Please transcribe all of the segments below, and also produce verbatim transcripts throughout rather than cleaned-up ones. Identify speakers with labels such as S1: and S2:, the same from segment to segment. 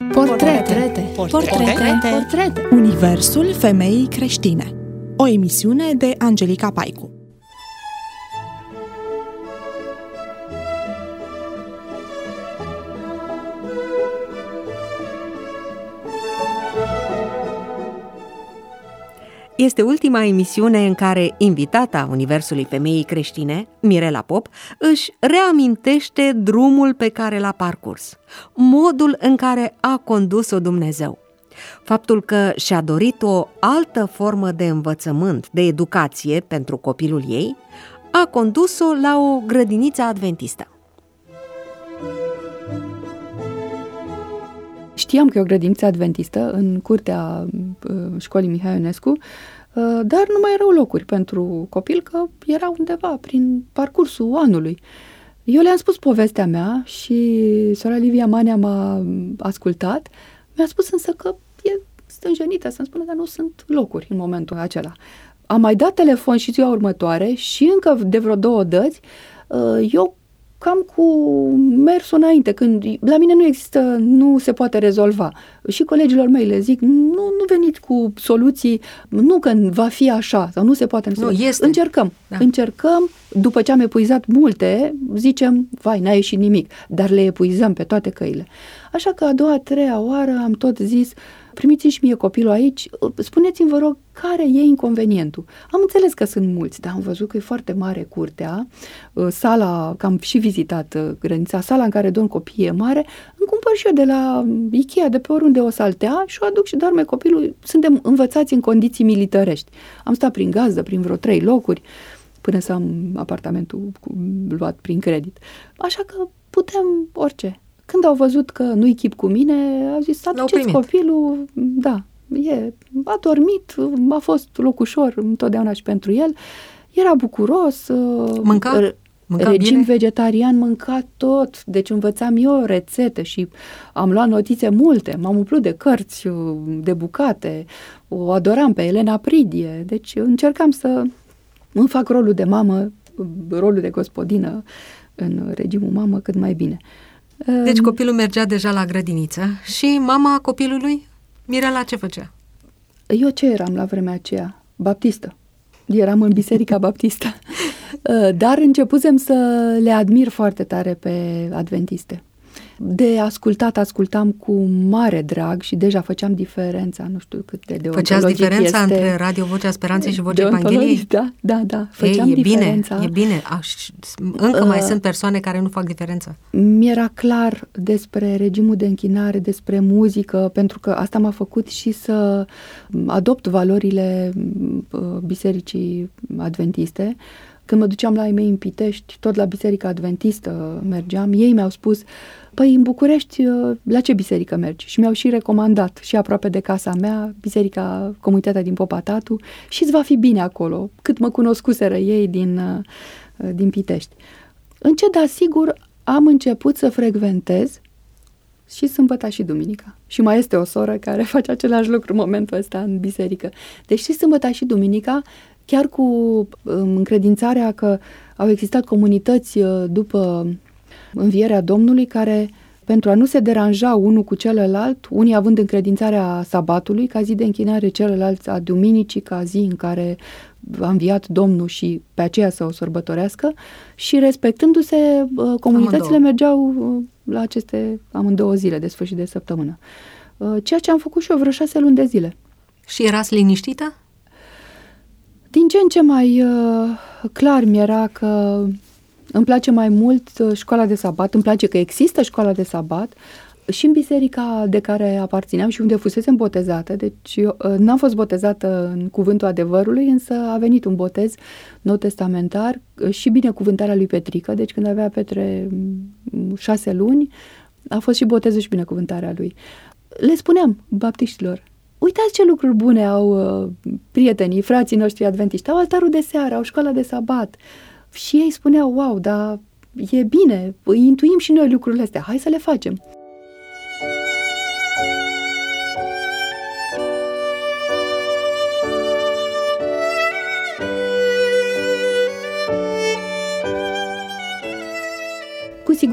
S1: Portrete. Portrete. Portrete. Universul femeii creștine. O emisiune de Angelica Paicu.
S2: Este ultima emisiune în care invitata Universului femeii creștine, Mirela Pop, își reamintește drumul pe care l-a parcurs, modul în care a condus-o Dumnezeu. Faptul că și-a dorit o altă formă de învățământ, de educație pentru copilul ei, a condus-o la o grădiniță adventistă.
S3: Știam că e o grădiniță adventistă în curtea școlii Mihai Ionescu, dar nu mai erau locuri pentru copil, că era undeva prin parcursul anului. Eu le-am spus povestea mea și sora Livia Manea m-a ascultat. Mi-a spus însă că e stânjenită să-mi spună că nu sunt locuri în momentul acela. Am mai dat telefon și ziua următoare și încă de vreo două dăți, eu cam cu mersul înainte, când la mine nu există, nu se poate rezolva. Și colegilor mei le zic, nu, nu veniți cu soluții, nu că va fi așa, sau nu se poate.
S2: Nu, este.
S3: Încercăm, da. încercăm, după ce am epuizat multe, zicem, vai, n-a ieșit nimic, dar le epuizăm pe toate căile. Așa că a doua, a treia oară am tot zis, primiți-mi și mie copilul aici, spuneți-mi, vă rog, care e inconvenientul. Am înțeles că sunt mulți, dar am văzut că e foarte mare curtea, sala, că am și vizitat grădinița, sala în care dorm copiii e mare, îmi cumpăr și eu de la Ikea, de pe oriunde o saltea și o aduc și doarme copilul. Suntem învățați în condiții militărești. Am stat prin gazdă, prin vreo trei locuri, până să am apartamentul luat prin credit. Așa că putem orice. Când au văzut că nu-i chip cu mine, au zis, aduceți copilul, da, e, a dormit, a fost loc ușor întotdeauna și pentru el, era bucuros,
S2: mânca, mânca
S3: regim
S2: bine?
S3: Vegetarian, mânca tot, deci învățam eu rețete și am luat notițe multe, m-am umplut de cărți, de bucate, o adoram pe Elena Pridie, deci încercam să îmi fac rolul de mamă, rolul de gospodină în regimul mamă cât mai bine.
S2: Deci copilul mergea deja la grădiniță și mama copilului, Mirela, ce făcea?
S3: Eu ce eram la vremea aceea? Baptistă. Eram în biserica baptistă. Dar începusem să le admir foarte tare pe adventiste. De ascultat, ascultam cu mare drag și deja făceam diferența, nu știu cât de deontologic
S2: Făceați diferența
S3: este.
S2: între Radio Vocea Speranței și Vocea Evangheliei?
S3: Da, da, da. Făceam
S2: Ei, e
S3: diferența.
S2: bine, e bine. Aș, încă uh, mai sunt persoane care nu fac diferența.
S3: Mi-era clar despre regimul de închinare, despre muzică, pentru că asta m-a făcut și să adopt valorile bisericii adventiste. Când mă duceam la ai mei în Pitești, tot la biserica adventistă mergeam, ei mi-au spus, păi în București, la ce biserică mergi? Și mi-au și recomandat, și aproape de casa mea, biserica, comunitatea din Popa Tatu, și îți va fi bine acolo, cât mă cunoscuseră ei din, din Pitești. Încet, dar sigur, am început să frecventez și sâmbăta și duminica. Și mai este o soră care face același lucru în momentul ăsta în biserică. Deci și sâmbăta și duminica, chiar cu încredințarea că au existat comunități după învierea Domnului care, pentru a nu se deranja unul cu celălalt, unii având încredințarea sabatului ca zi de închinare, celălalt a duminicii ca zi în care a înviat Domnul și pe aceea să o sărbătorească, și respectându-se, comunitățile mergeau la aceste amândouă zile de sfârșit de săptămână. Ceea ce am făcut și eu vreo șase luni de zile.
S2: Și erați liniștită?
S3: Din ce în ce mai uh, clar mi-era că îmi place mai mult școala de sabat, îmi place că există școala de sabat și în biserica de care aparțineam și unde fusesem botezată. Deci eu uh, n-am fost botezată în cuvântul adevărului, însă a venit un botez nou testamentar uh, și binecuvântarea lui Petrică. Deci când avea Petre um, șase luni, a fost și botezul și binecuvântarea lui. Le spuneam baptiștilor, uitați ce lucruri bune au uh, prietenii, frații noștri adventiști. Au altarul de seară, au școala de sabat. Și ei spuneau, wow, dar e bine, intuim și noi lucrurile astea, hai să le facem.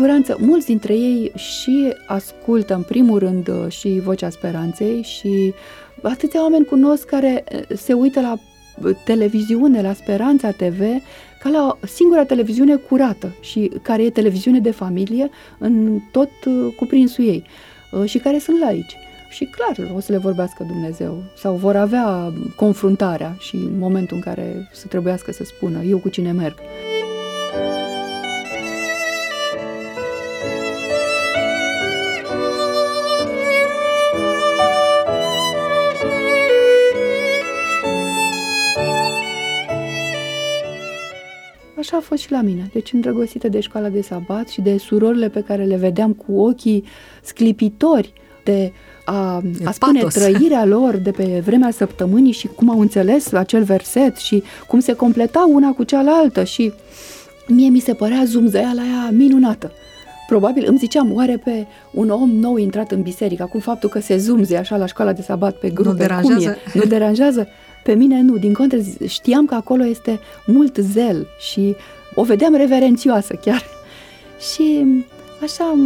S3: siguranță, mulți dintre ei și ascultă în primul rând și Vocea Speranței și atâția oameni cunosc care se uită la televiziune, la Speranța T V, ca la singura televiziune curată și care e televiziune de familie în tot cuprinsul ei și care sunt laici. Și clar, o să le vorbească Dumnezeu sau vor avea confruntarea și în momentul în care să trebuiască să spună eu cu cine merg. Așa a fost și la mine. Deci îndrăgostită de școala de sabat și de surorile pe care le vedeam cu ochii sclipitori de a, a spune trăirea lor de pe vremea săptămânii și cum au înțeles acel verset și cum se completau una cu cealaltă și mie mi se părea zumzăiala aia minunată. Probabil îmi ziceam, oare pe un om nou intrat în biserică, acum faptul că se zumze așa la școala de sabat pe grupe,
S2: nu deranjează?
S3: Cum e? Nu deranjează? Pe mine nu, din contră știam că acolo este mult zel și o vedeam reverențioasă chiar. Și așa am,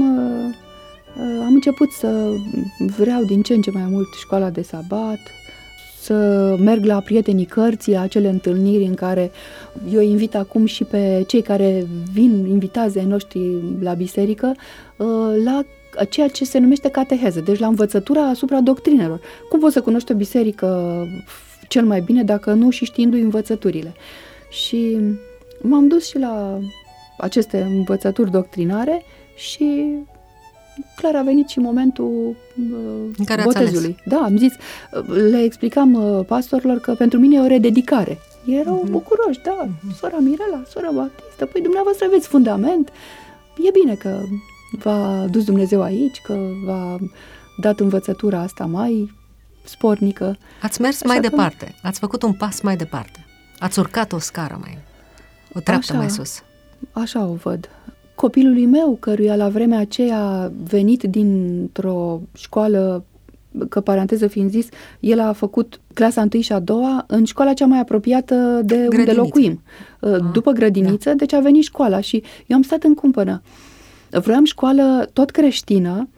S3: am început să vreau din ce în ce mai mult școala de sabat, să merg la prietenii cărții, la acele întâlniri în care eu invit acum și pe cei care vin, invitații ai noștri la biserică, la ceea ce se numește cateheză, deci la învățătura asupra doctrinelor. Cum poți să cunoști o biserică cel mai bine dacă nu și știindu-i învățăturile? Și m-am dus și la aceste învățături doctrinare și clar a venit și momentul
S2: în care
S3: botezului. Da, am zis, le explicam pastorilor că pentru mine e o rededicare. Erau uh-huh. bucuroși, da, uh-huh. sora Mirela, sora Baptistă, păi dumneavoastră aveți fundament, e bine că v-a dus Dumnezeu aici, că v-a dat învățătura asta mai spornică.
S2: Ați mers
S3: așa
S2: mai
S3: că...
S2: departe, ați făcut un pas mai departe, ați urcat o scară mai, o treaptă
S3: așa,
S2: mai sus.
S3: Așa o văd. Copilului meu, căruia la vremea aceea a venit dintr-o școală, că paranteză fiind zis, el a făcut clasa întâi și a doua în școala cea mai apropiată de grădiniță. Unde locuim. Ah, după grădiniță, da. Deci a venit școala și eu am stat în cumpănă. Vroiam școală tot creștină,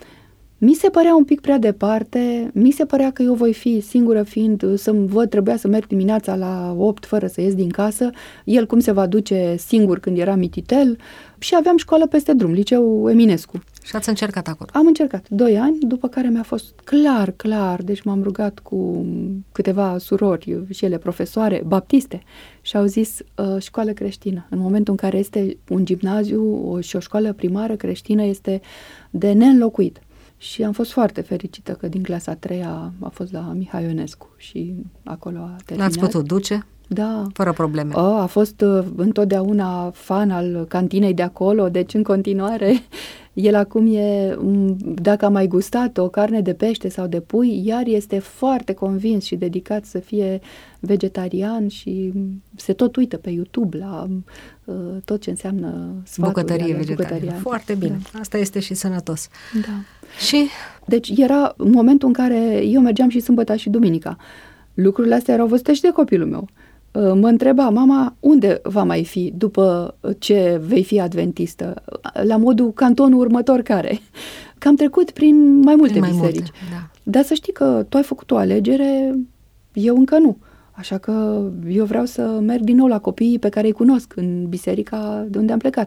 S3: mi se părea un pic prea departe, mi se părea că eu voi fi singură fiind, să-mi văd, trebuia să merg dimineața la opt fără să ies din casă, el cum se va duce singur când era mititel și aveam școală peste drum, liceu Eminescu.
S2: Și ați încercat acolo?
S3: Am încercat, doi ani, după care mi-a fost clar, clar, deci m-am rugat cu câteva surori și ele profesoare baptiste și au zis uh, școală creștină. În momentul în care este un gimnaziu o, și o școală primară creștină este de neînlocuit. Și am fost foarte fericită că din clasa a treia a fost la Mihai Ionescu și acolo a terminat.
S2: L-ați putut duce?
S3: Da.
S2: Fără probleme.
S3: A, a fost uh, întotdeauna fan al cantinei de acolo, deci în continuare el acum e, dacă a mai gustat o carne de pește sau de pui, iar este foarte convins și dedicat să fie vegetarian și se tot uită pe YouTube la uh, tot ce înseamnă sfaturi.
S2: Bucătărie vegetariană. Foarte bine. Da. Asta este și sănătos.
S3: Da.
S2: Și?
S3: Deci era momentul în care eu mergeam și sâmbăta și duminica. Lucrurile astea erau văzute și de copilul meu. Mă întreba, mama, unde va mai fi după ce vei fi adventistă? La modul cantonul următor care? Că am trecut prin mai multe
S2: prin mai
S3: biserici.
S2: Multe, da.
S3: Dar să știi că tu ai făcut o alegere, eu încă nu. Așa că eu vreau să merg din nou la copiii pe care îi cunosc în biserica de unde am plecat.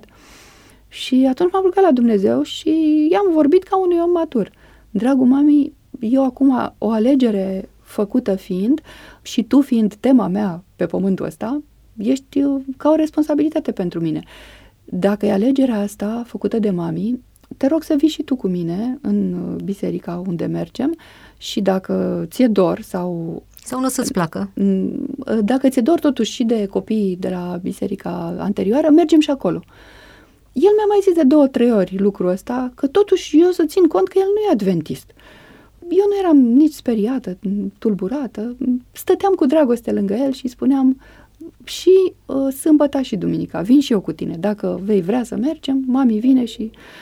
S3: Și atunci m-am rugat la Dumnezeu și i-am vorbit ca unui om matur. Dragul mami, eu acum o alegere făcută fiind și tu fiind tema mea pe pământul ăsta, ești ca o responsabilitate pentru mine. Dacă e alegerea asta făcută de mami, te rog să vii și tu cu mine în biserica unde mergem și dacă ți-e dor sau...
S2: Sau nu să-ți placă.
S3: Dacă ți-e dor totuși și de copiii de la biserica anterioară, mergem și acolo. El mi-a mai zis de două, trei ori lucrul ăsta, că totuși eu să țin cont că el nu e adventist. Eu nu eram nici speriată, tulburată, stăteam cu dragoste lângă el și spuneam și uh, sâmbăta și duminica, vin și eu cu tine, dacă vei vrea să mergem, mami vine și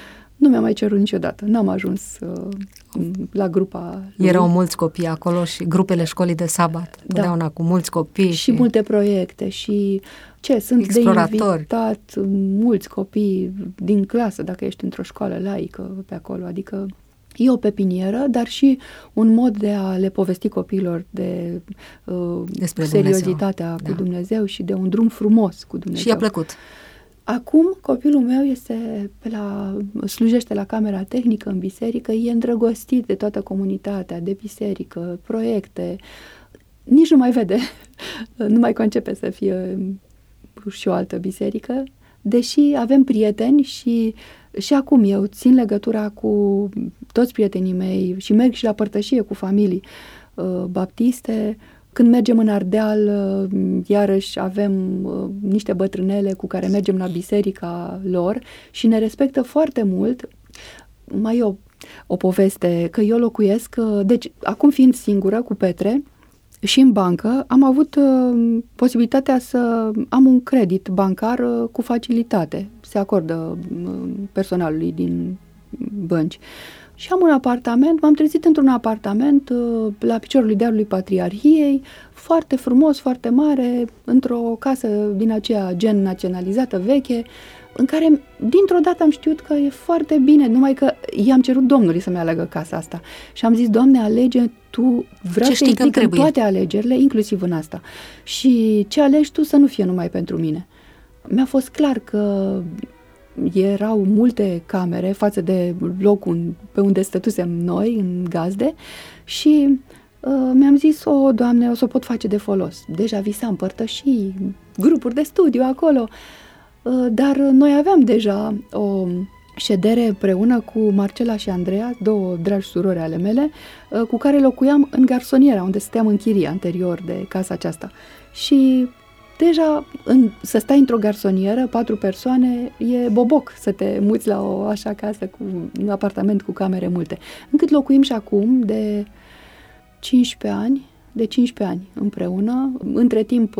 S3: nu mi-a mai cerut niciodată. N-am ajuns uh, la grupa lui.
S2: Erau mulți copii acolo și grupele școlii de sabat.
S3: Da.
S2: Totdeauna cu mulți copii.
S3: Și,
S2: și
S3: multe proiecte și ce, sunt
S2: exploratori.
S3: De invitat mulți copii din clasă, dacă ești într-o școală laică pe acolo, adică e o pepinieră, dar și un mod de a le povesti copiilor de uh, seriozitatea Dumnezeu. Cu da. Dumnezeu și de un drum frumos cu Dumnezeu.
S2: Și i-a plăcut.
S3: Acum copilul meu este pe la, slujește la camera tehnică în biserică, e îndrăgostit de toată comunitatea, de biserică, proiecte, nici nu mai vede, nu mai concepe să fie și o altă biserică, deși avem prieteni și și acum eu țin legătura cu toți prietenii mei și merg și la părtășie cu familii uh, baptiste. Când mergem în Ardeal, uh, iarăși avem uh, niște bătrânele cu care mergem la biserica lor și ne respectă foarte mult. Mai e o, o poveste, că eu locuiesc, uh, deci acum fiind singură cu Petre, și în bancă am avut uh, posibilitatea să am un credit bancar uh, cu facilitate. Se acordă uh, personalului din bănci. Și am un apartament, m-am trezit într-un apartament uh, la piciorul dealului Patriarhiei, foarte frumos, foarte mare, într-o casă din aceea gen naționalizată, veche, în care dintr-o dată am știut că e foarte bine, numai că i-am cerut Domnului să-mi aleagă casa asta. Și am zis, Doamne, alege Tu, vreau să implic în toate alegerile, inclusiv în asta. Și ce alegi Tu să nu fie numai pentru mine. Mi-a fost clar că erau multe camere față de locul pe unde stătusem noi, în gazde, și uh, mi-am zis, o, Doamne, o să o pot face de folos. Deja visam părtășii, grupuri de studiu acolo, uh, dar noi aveam deja o ședere împreună cu Marcela și Andreea, două dragi surori ale mele, uh, cu care locuiam în garsoniera, unde stăteam în chirie anterior de casa aceasta. Și deja în, să stai într-o garsonieră, patru persoane, e boboc să te muți la o așa casă cu un apartament cu camere multe. Încât locuim și acum de cincisprezece ani, de cincisprezece ani împreună. Între timp,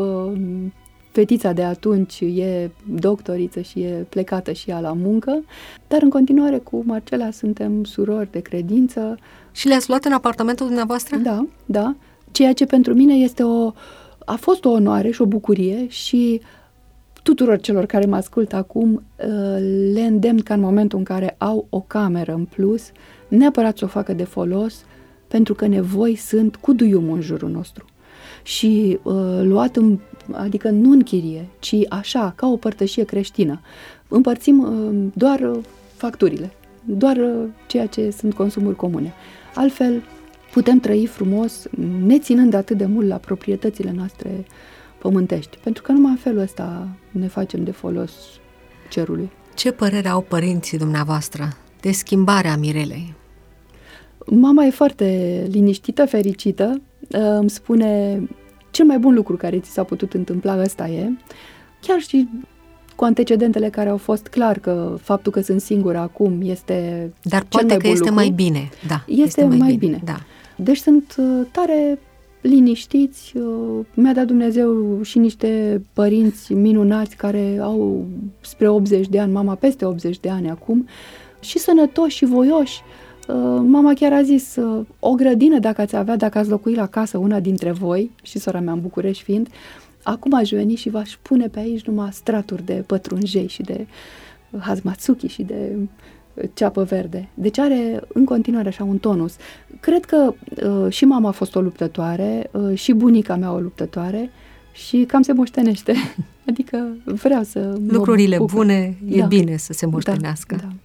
S3: fetița de atunci e doctoriță și e plecată și ea la muncă, dar în continuare cu Marcela suntem surori de credință.
S2: Și le-ați luat în apartamentul dumneavoastră?
S3: Da, da. Ceea ce pentru mine este o A fost o onoare și o bucurie și tuturor celor care mă ascultă acum le îndemn ca în momentul în care au o cameră în plus, neapărat să o facă de folos, pentru că nevoi sunt cu duiumul în jurul nostru. Și uh, luat, în, adică nu în chirie, ci așa, ca o părtășie creștină. Împărțim uh, doar facturile, doar uh, ceea ce sunt consumuri comune. Altfel, putem trăi frumos, neținând atât de mult la proprietățile noastre pământești, pentru că numai în felul ăsta ne facem de folos cerului.
S2: Ce părere au părinții dumneavoastră de schimbarea Mirelei?
S3: Mama e foarte liniștită, fericită, îmi spune cel mai bun lucru care ți s-a putut întâmpla, ăsta e, chiar și cu antecedentele care au fost, clar că faptul că sunt singură acum este
S2: Dar
S3: cel
S2: poate
S3: mai
S2: că
S3: bun
S2: este
S3: lucru.
S2: mai bine. Da,
S3: este, este mai, mai bine. bine.
S2: Da.
S3: Deci sunt tare liniștiți. Mi-a dat Dumnezeu și niște părinți minunați care au spre optzeci de ani, mama peste optzeci de ani acum, și sănătoși și voioși. Mama chiar a zis, o grădină dacă ați avea, dacă ați locui la casă una dintre voi, și sora mea în București fiind, acum aș veni și v-aș pune pe aici numai straturi de pătrunjei și de hazmatsuki și de ceapă verde. Deci are în continuare așa un tonus. Cred că uh, și mama a fost o luptătoare, uh, și bunica mea o luptătoare și cam se moștenește. Adică vreau să...
S2: Lucrurile bune, e da. bine să se moștenească.
S3: Da, da.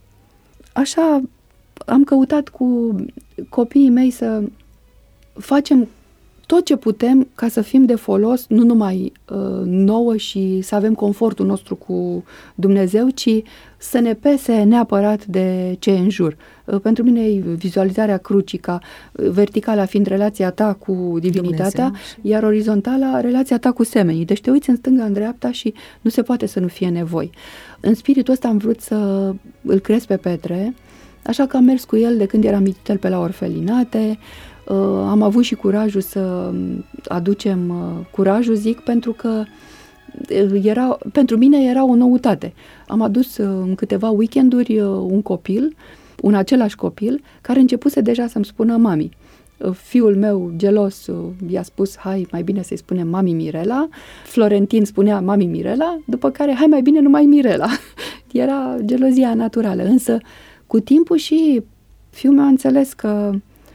S3: Așa am căutat cu copiii mei să facem tot ce putem ca să fim de folos, nu numai uh, nouă și să avem confortul nostru cu Dumnezeu, ci să ne pese neapărat de ce e în jur. Uh, pentru mine e vizualizarea crucii ca verticala fiind relația ta cu divinitatea, Dumnezeu, iar orizontala relația ta cu semenii. Deci te uiți în stânga, în dreapta și nu se poate să nu fie nevoi. În spiritul ăsta am vrut să îl cresc pe Petre, așa că am mers cu el de când eram mititel pe la orfelinate. Uh, am avut și curajul să aducem uh, curajul, zic, pentru că era, pentru mine era o noutate. Am adus în câteva weekenduri un copil, un același copil, care începuse deja să-mi spună mami. Fiul meu, gelos, i-a spus, hai, mai bine să-i spunem mami Mirela. Florentin spunea mami Mirela, după care, hai, mai bine numai Mirela. Era gelozia naturală. Însă, cu timpul și fiul meu a înțeles că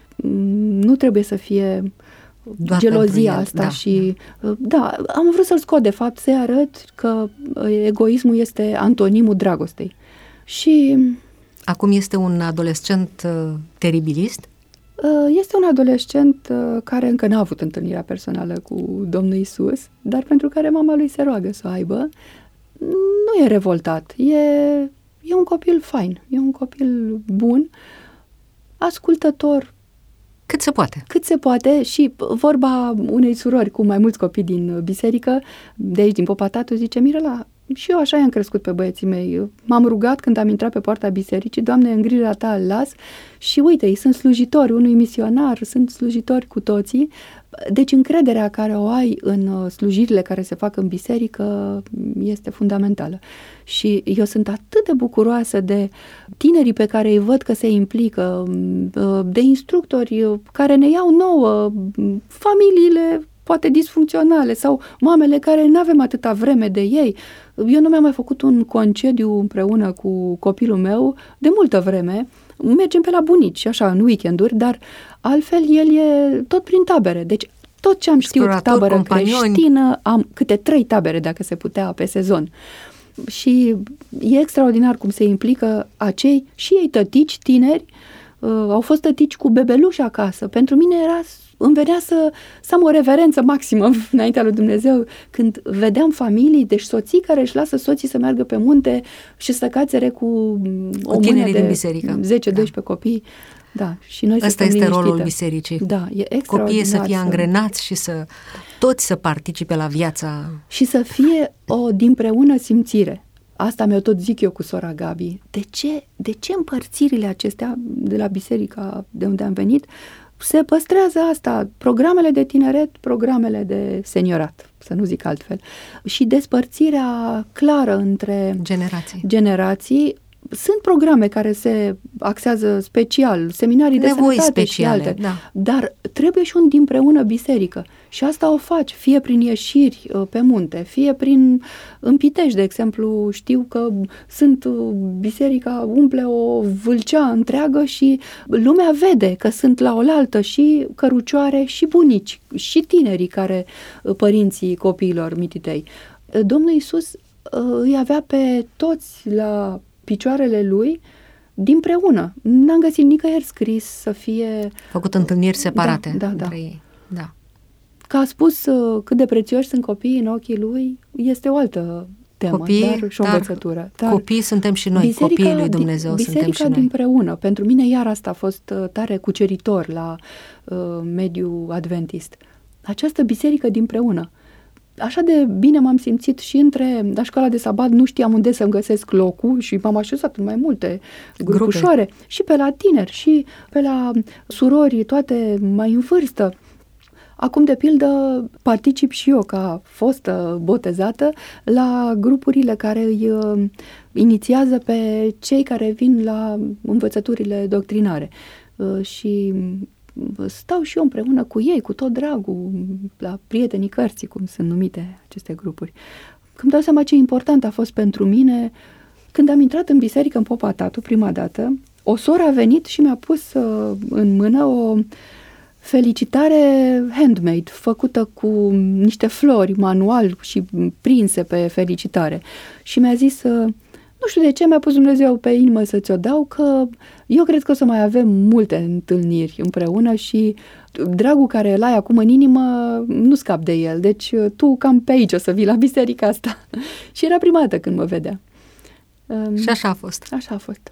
S3: nu trebuie să fie doar gelozia asta. Da, și da. da, am vrut să-l scot, de fapt, să-i arăt că egoismul este antonimul dragostei. Și...
S2: Acum este un adolescent uh, teribilist?
S3: Este un adolescent care încă n-a avut întâlnirea personală cu Domnul Iisus, dar pentru care mama lui se roagă să o aibă. Nu e revoltat, e, e un copil fain, e un copil bun, ascultător.
S2: Cât se poate.
S3: Cât se poate și vorba unei surori cu mai mulți copii din biserică, de aici, din Popatatu, zice, Mirela, și eu așa i-am crescut pe băieții mei. M-am rugat când am intrat pe poarta bisericii, Doamne, în grija Ta îl las și uite, ei sunt slujitori, unui misionar, sunt slujitori cu toții. Deci încrederea care o ai în slujirile care se fac în biserică este fundamentală. Și eu sunt atât de bucuroasă de tinerii pe care îi văd că se implică, de instructori care ne iau nouă, familiile poate disfuncționale sau mamele care nu avem atâta vreme de ei. Eu nu mi-am mai făcut un concediu împreună cu copilul meu de multă vreme. Mergem pe la bunici, așa, în weekenduri, dar altfel el e tot prin tabere. Deci tot ce am știut, tabără
S2: companioni.
S3: creștină, am câte trei tabere, dacă se putea, pe sezon. Și e extraordinar cum se implică acei și ei tătici tineri, uh, au fost tătici cu bebeluși acasă. Pentru mine era... Îmi venea să, să am o reverență maximă înaintea lui Dumnezeu când vedeam familii, deci soții care își lasă soții să meargă pe munte și să cațere cu o mână de zece doisprezece da. copii. Da, și noi
S2: Asta este liniștită. Rolul bisericii.
S3: Da, e
S2: copiii să fie angrenați și să toți să participe la viața.
S3: Și să fie o dinpreună simțire. Asta mi-o tot zic eu cu sora Gabi. De ce, de ce împărțirile acestea de la biserica de unde am venit se păstrează asta, programele de tineret, programele de seniorat, să nu zic altfel. Și despărțirea clară între
S2: generații.
S3: generații. Sunt programe care se axează special, seminarii de
S2: nevoi
S3: sănătate
S2: speciale,
S3: și alte,
S2: da.
S3: dar trebuie și un dinpreună biserică. Și asta o faci, fie prin ieșiri pe munte, fie prin în Pitești, de exemplu, știu că sunt biserica umple o vâlcea întreagă și lumea vede că sunt la oaltă și cărucioare și bunici și tinerii care, părinții copiilor mititei. Domnul Iisus îi avea pe toți la picioarele lui dinpreună. N-am găsit nicăieri scris să fie...
S2: Făcut întâlniri separate
S3: da, da,
S2: între
S3: da.
S2: ei. Da.
S3: Că a spus uh, cât de prețioși sunt copiii în ochii lui, este o altă temă,
S2: copii,
S3: dar și o învățătură. Dar
S2: copii suntem și noi, copiii lui Dumnezeu suntem și noi.
S3: Biserica dinpreună. Pentru mine iar asta a fost uh, tare cuceritor la uh, mediul adventist. Această biserică dinpreună. Așa de bine m-am simțit și între la școala de sabat, nu știam unde să-mi găsesc locul și m-am așezat în mai multe grupușoare și pe la tineri și pe la surori, toate mai în vârstă. Acum, de pildă, particip și eu ca fostă botezată la grupurile care îi uh, inițiază pe cei care vin la învățăturile doctrinare uh, și stau și eu împreună cu ei, cu tot dragul, la prietenii cărții, cum sunt numite aceste grupuri. Când dau seama ce important a fost pentru mine, când am intrat în biserică în Popatatu prima dată, o soră a venit și mi-a pus uh, în mână o felicitare handmade, făcută cu niște flori manual și prinse pe felicitare. Și mi-a zis, uh, nu știu de ce mi-a pus Dumnezeu pe inimă să ți-o dau, că eu cred că o să mai avem multe întâlniri împreună și dragul care îl ai acum în inimă nu scap de el. Deci tu cam pe aici o să vii la biserica asta. Și era prima dată când mă vedea.
S2: Și așa a fost.
S3: Așa a fost.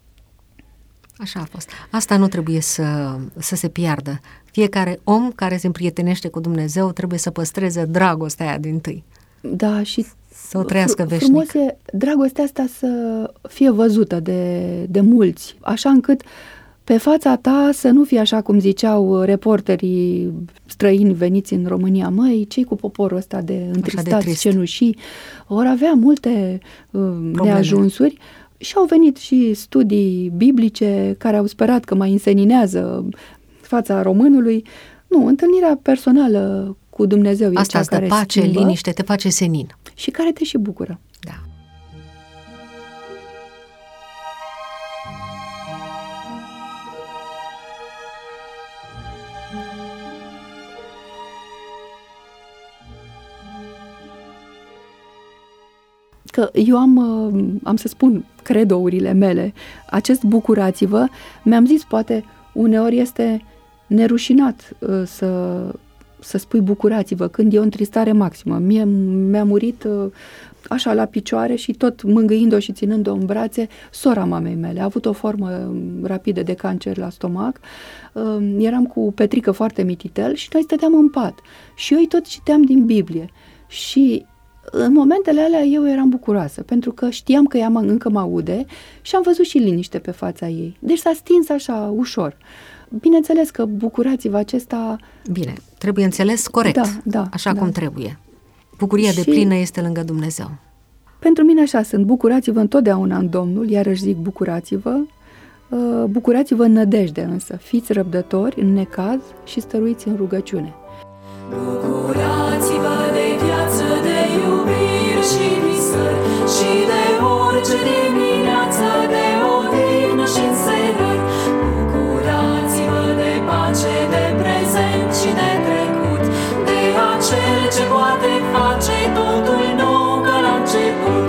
S2: Așa a fost. Asta nu trebuie să, să se piardă. Fiecare om care se împrietenește cu Dumnezeu trebuie să păstreze dragostea aia dintâi.
S3: Da, și
S2: să o trăiască veșnic.
S3: Frumos e dragostea asta să fie văzută de, de mulți, așa încât pe fața ta să nu fie așa cum ziceau reporterii străini veniți în România, măi, ce-i cu poporul ăsta de întristați, de cenușii, ori avea multe uh, neajunsuri și au venit și studii biblice care au sperat că mai înseninează fața românului. Nu, întâlnirea personală cu Dumnezeu
S2: asta
S3: e cea care
S2: pace,
S3: schimbă
S2: liniște, te face senin.
S3: Și care te și bucură.
S2: Da.
S3: Că eu am, am să spun credourile mele, acest bucurați-vă, mi-am zis, poate uneori este nerușinat să, să spui bucurați-vă, când e o întristare maximă. Mie mi-a murit așa la picioare și tot mângâind-o și ținând-o în brațe, sora mamei mele. A avut o formă rapidă de cancer la stomac. Eram cu Petrică foarte mititel și noi stăteam în pat. Și eu îi tot citeam din Biblie. Și în momentele alea eu eram bucuroasă, pentru că știam că ea încă mă aude și am văzut și liniște pe fața ei. Deci s-a stins așa ușor. Bineînțeles că bucurați-vă acesta...
S2: Bine, trebuie înțeles corect,
S3: da, da,
S2: așa
S3: da.
S2: cum trebuie. Bucuria și... de plină este lângă Dumnezeu.
S3: Pentru mine așa sunt, bucurați-vă întotdeauna în Domnul, iarăși zic bucurați-vă, bucurați-vă în nădejde însă, fiți răbdători în necaz și stăruiți în rugăciune.
S4: Bucurați-vă de viață, de iubiri și visări și de orice dimineață, de odihnă și înserări. Bucurați-vă de pace, de prezent și de trecut, de acel ce poate face totul nou ca la început.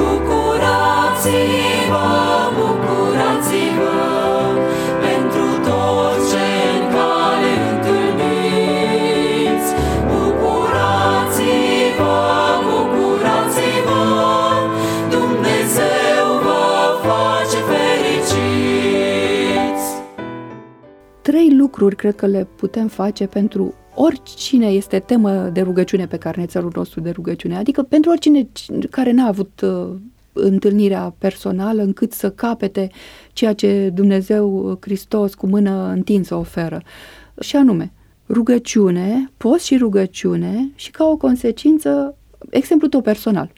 S4: Bucurați-vă, bucurați-vă pentru toți ce în cale întâlniți. Bucurați-vă, bucurați-vă, Dumnezeu vă face fericiți.
S3: Trei lucruri cred că le putem face pentru oricine este temă de rugăciune pe carnețelul nostru de rugăciune, adică pentru oricine care n-a avut uh, întâlnirea personală încât să capete ceea ce Dumnezeu Hristos cu mână întinsă oferă. Și anume, rugăciune, post și rugăciune și ca o consecință, exemplu tău personal.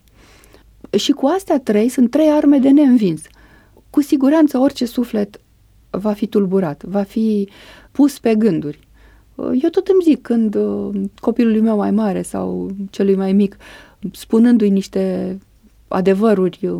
S3: Și cu astea trei sunt trei arme de neînvins. Cu siguranță orice suflet va fi tulburat, va fi pus pe gânduri. Eu tot îmi zic când copilului meu mai mare sau celui mai mic, spunându-i niște adevăruri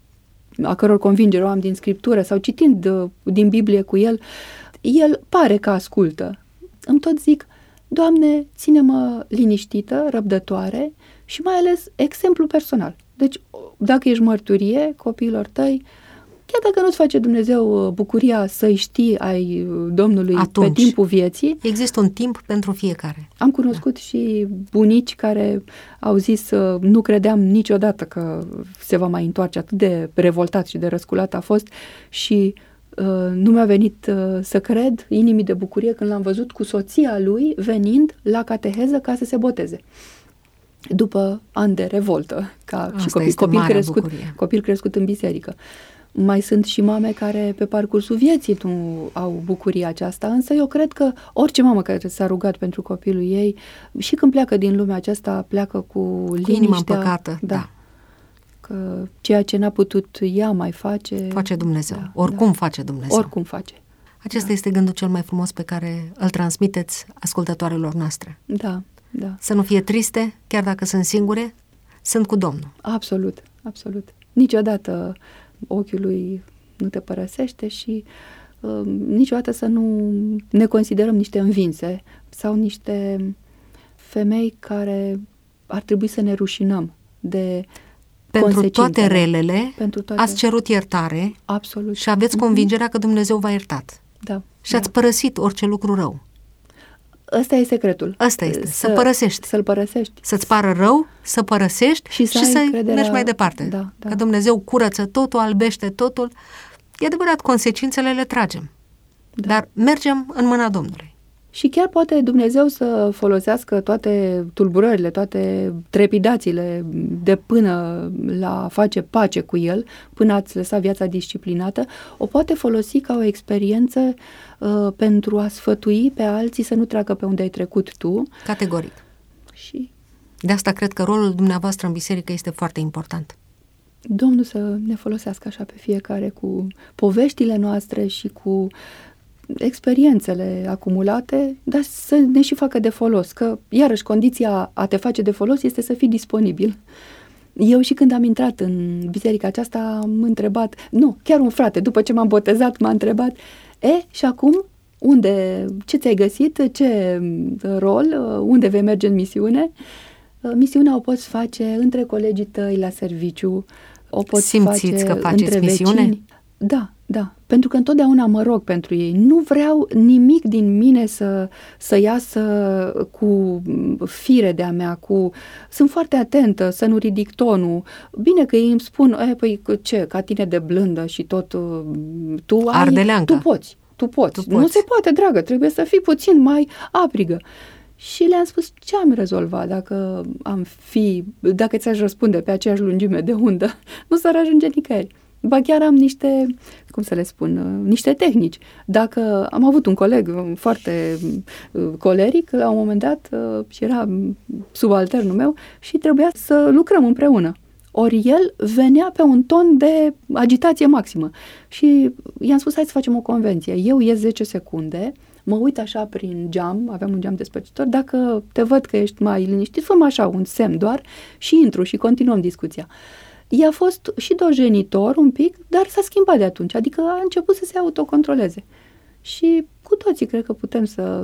S3: a căror convingere o am din Scriptură sau citind din Biblie cu el, el pare că ascultă. Îmi tot zic, Doamne, ține-mă liniștită, răbdătoare și mai ales exemplu personal. Deci, dacă ești mărturie copiilor tăi, chiar dacă nu-ți face Dumnezeu bucuria să-i știi ai Domnului atunci, pe timpul vieții.
S2: Există un timp pentru fiecare.
S3: Am cunoscut da. și bunici care au zis, nu credeam niciodată că se va mai întoarce, atât de revoltat și de răsculat a fost și uh, nu mi-a venit uh, să cred inimii de bucurie când l-am văzut cu soția lui venind la cateheză ca să se boteze. După ani de revoltă, ca
S2: asta
S3: și copil, copil, crescut, copil crescut în biserică. Mai sunt și mame care pe parcursul vieții nu au bucuria aceasta, însă eu cred că orice mamă care s-a rugat pentru copilul ei și când pleacă din lumea aceasta pleacă cu, cu liniștea,
S2: inima împăcată, da.
S3: da. Că ceea ce n-a putut ea mai face...
S2: Face Dumnezeu,
S3: da,
S2: oricum
S3: da.
S2: face Dumnezeu.
S3: Oricum face.
S2: Acesta
S3: da.
S2: este gândul cel mai frumos pe care îl transmiteți ascultătoarelor noastre.
S3: Da, da.
S2: Să nu fie triste, chiar dacă sunt singure, sunt cu Domnul.
S3: Absolut, absolut. Niciodată ochiul lui nu te părăsește și uh, niciodată să nu ne considerăm niște învinse sau niște femei care ar trebui să ne rușinăm de
S2: pentru toate relele,
S3: pentru toate...
S2: ați cerut iertare.
S3: Absolut.
S2: Și aveți convingerea că Dumnezeu v-a iertat.
S3: Da.
S2: Și ați da. părăsit orice lucru rău.
S3: Ăsta e secretul.
S2: Ăsta este, să, să părăsești.
S3: Să-l părăsești.
S2: Să-ți pară rău, să părăsești și, și să crederea... mergi mai departe.
S3: Da, da.
S2: Că Dumnezeu curăță totul, albește totul. E adevărat, consecințele le tragem. Da. Dar mergem în mâna Domnului.
S3: Și chiar poate Dumnezeu să folosească toate tulburările, toate trepidațiile de până la a face pace cu el, până ați lăsat viața disciplinată, o poate folosi ca o experiență uh, pentru a sfătui pe alții să nu treacă pe unde ai trecut tu.
S2: Categoric.
S3: Și
S2: de asta cred că rolul dumneavoastră în biserică este foarte important.
S3: Domnul să ne folosească așa pe fiecare cu poveștile noastre și cu experiențele acumulate, dar să ne și facă de folos, că iarăși condiția a te face de folos este să fii disponibil. Eu și când am intrat în biserica aceasta am întrebat, nu, chiar un frate, după ce m-am botezat, m-a întrebat, e, și acum, unde, ce ți-ai găsit, ce rol, unde vei merge în misiune? Misiunea o poți face între colegii tăi la serviciu, o poți
S2: Simțiți
S3: face
S2: că faceți
S3: între
S2: misiune?
S3: Vecini. Da, da, pentru că întotdeauna mă rog pentru ei. Nu vreau nimic din mine să, să iasă cu fire de-a mea, cu... Sunt foarte atentă să nu ridic tonul. Bine că ei îmi spun, e, păi ce, ca tine de blândă și tot, tu ai...
S2: Ardeleancă.
S3: Tu poți, tu poți.
S2: Tu
S3: Nu
S2: poți.
S3: se poate, dragă, trebuie să fii puțin mai aprigă. Și le-am spus, ce am rezolvat dacă am fi, dacă ți-aș răspunde pe aceeași lungime de undă? Nu s-ar ajunge nicăieri. Ba chiar am niște, cum să le spun, niște tehnici. Dacă am avut un coleg foarte coleric, la un moment dat, și era subalternul meu, și trebuia să lucrăm împreună. Ori el venea pe un ton de agitație maximă. Și i-am spus, hai să facem o convenție. Eu ies zece secunde, mă uit așa prin geam, aveam un geam despărțitor, dacă te văd că ești mai liniștit, fă-mi așa un semn doar și intru și continuăm discuția. I-a fost și dojenitor un pic, dar s-a schimbat de atunci, adică a început să se autocontroleze. Și cu toții cred că putem să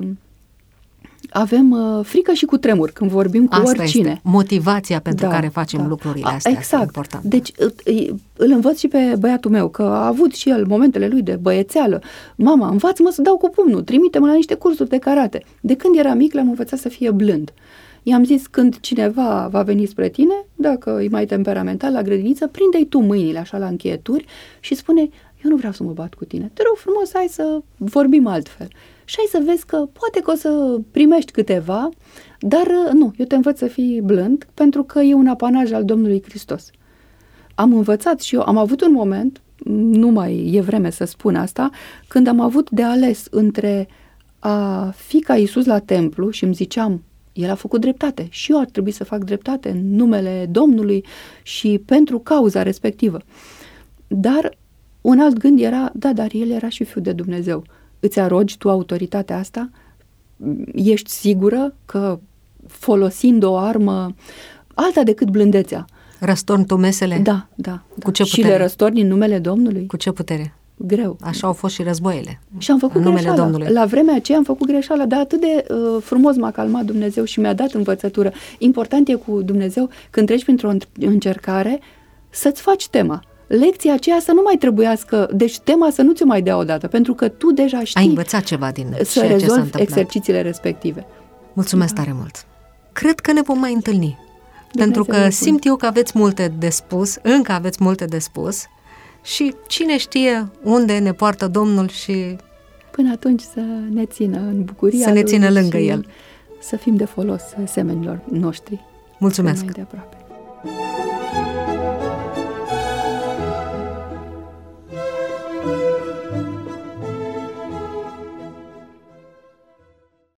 S3: avem uh, frică și cu tremur când vorbim cu
S2: Asta
S3: oricine.
S2: este motivația pentru
S3: Da,
S2: care facem
S3: da.
S2: lucrurile
S3: A,
S2: astea.
S3: exact.
S2: Asta e important.
S3: Deci îl învăț și pe băiatul meu, că a avut și el momentele lui de băiețeală. Mama, învață-mă să dau cu pumnul, trimite-mă la niște cursuri de karate. De când era mic l-am învățat să fie blând. I-am zis, când cineva va veni spre tine, dacă e mai temperamental la grădiniță, prinde-i tu mâinile așa la încheieturi și spune, eu nu vreau să mă bat cu tine, te rog frumos, hai să vorbim altfel. Și hai să vezi că poate că o să primești câteva, dar nu, eu te învăț să fii blând, pentru că e un apanaj al Domnului Hristos. Am învățat și eu, am avut un moment, nu mai e vreme să spun asta, când am avut de ales între a fi ca Iisus la templu și îmi ziceam, el a făcut dreptate și eu ar trebui să fac dreptate în numele Domnului și pentru cauza respectivă. Dar un alt gând era, da, dar el era și Fiul de Dumnezeu. Îți arogi tu autoritatea asta? Ești sigură că folosind o armă alta decât blândețea?
S2: Răstorni tu mesele?
S3: Da, da. da.
S2: Cu ce
S3: și
S2: putere?
S3: le răstorni în numele Domnului?
S2: Cu ce putere?
S3: Greu.
S2: Așa au fost și războiile.
S3: Și am făcut
S2: în numele
S3: greșeala.
S2: Domnului.
S3: La vremea aceea am făcut greșeala, dar atât de uh, frumos m-a calmat Dumnezeu și mi-a dat învățătură. Important e cu Dumnezeu, când treci printr-o încercare, să-ți faci tema. Lecția aceea să nu mai trebuiască, deci tema să nu ți-o mai dea odată, pentru că tu deja știi
S2: Ai învățat ceva din
S3: să
S2: ceea ce s-a
S3: rezolvi
S2: întâmplat.
S3: exercițiile respective.
S2: Mulțumesc
S3: Da.
S2: tare mult! Cred că ne vom mai întâlni, pentru că
S3: Dumnezeu
S2: simt eu că aveți multe de spus, încă aveți multe de spus și cine știe unde ne poartă Domnul și
S3: Până atunci să ne țină în bucuria
S2: să ne
S3: Lui
S2: țină lângă
S3: și
S2: El.
S3: să fim de folos semenilor noștri.
S2: Mulțumesc!
S3: Mai de aproape.